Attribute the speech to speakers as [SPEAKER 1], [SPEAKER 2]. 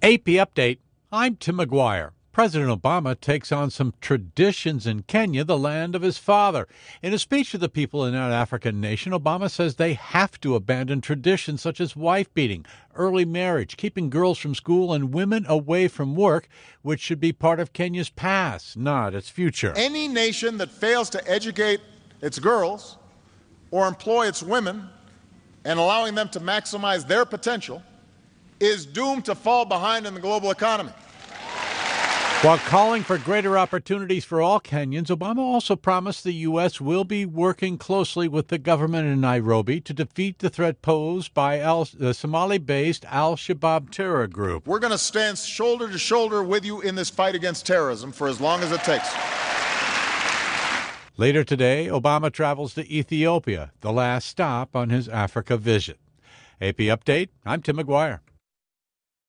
[SPEAKER 1] AP Update, I'm Tim McGuire. President Obama takes on some traditions in Kenya, the land of his father. In a speech to the people in that African nation, Obama says they have to abandon traditions such as wife-beating, early marriage, keeping girls from school, and women away from work, which should be part of Kenya's past, not its future.
[SPEAKER 2] Any nation that fails to educate its girls or employ its women and allowing them to maximize their potential is doomed to fall behind in the global economy.
[SPEAKER 1] While calling for greater opportunities for all Kenyans, Obama also promised the U.S. will be working closely with the government in Nairobi to defeat the threat posed by the Somali-based al-Shabaab terror group.
[SPEAKER 2] We're going to stand shoulder to shoulder with you in this fight against terrorism for as long as it takes.
[SPEAKER 1] Later today, Obama travels to Ethiopia, the last stop on his Africa visit. AP Update, I'm Tim McGuire.